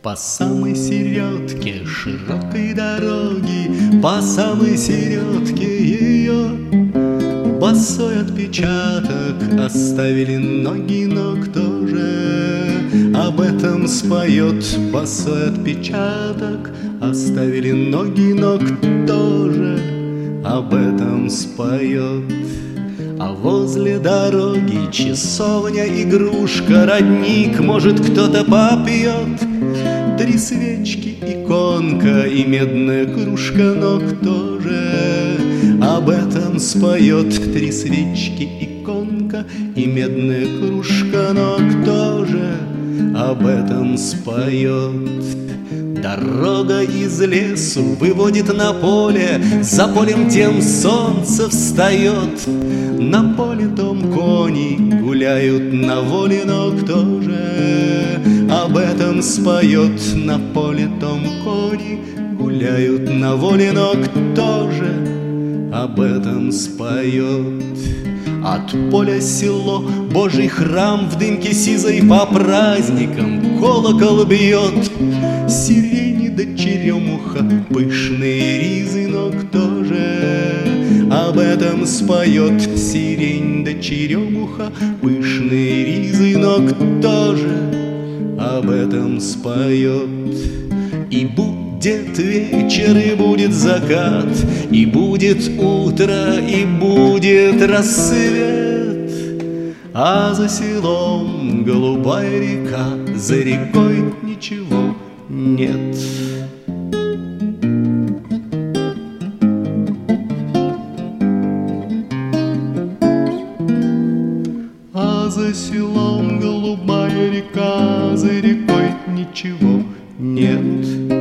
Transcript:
По самой середке широкой дороги, по самой середке ее босой отпечаток оставили ноги, но кто же об этом споет? Босой отпечаток оставили ноги, но кто же об этом споет? А возле дороги часовня, игрушка, родник, может, кто-то попьет. 3 свечки, иконка и медная кружка, но кто же об этом споет? 3 свечки, иконка и медная кружка, но кто же об этом споет? Дорога из лесу выводит на поле, за полем тем солнце встает. На поле том кони гуляют на воле, но кто же об этом споет? На поле том кони гуляют на воле, но кто же об этом споет? От поля село, Божий храм в дымке сизой, по праздникам колокол бьет. Сирени да черемуха, пышные ризы, но кто же об этом споет? Сирень да черемуха, пышные ризы, но кто же об этом споет? И будет вечер, и будет закат, и будет утро, и будет рассвет. А за селом голубая река, за рекой ничего нет. А за селом голубая река, за рекой ничего нет.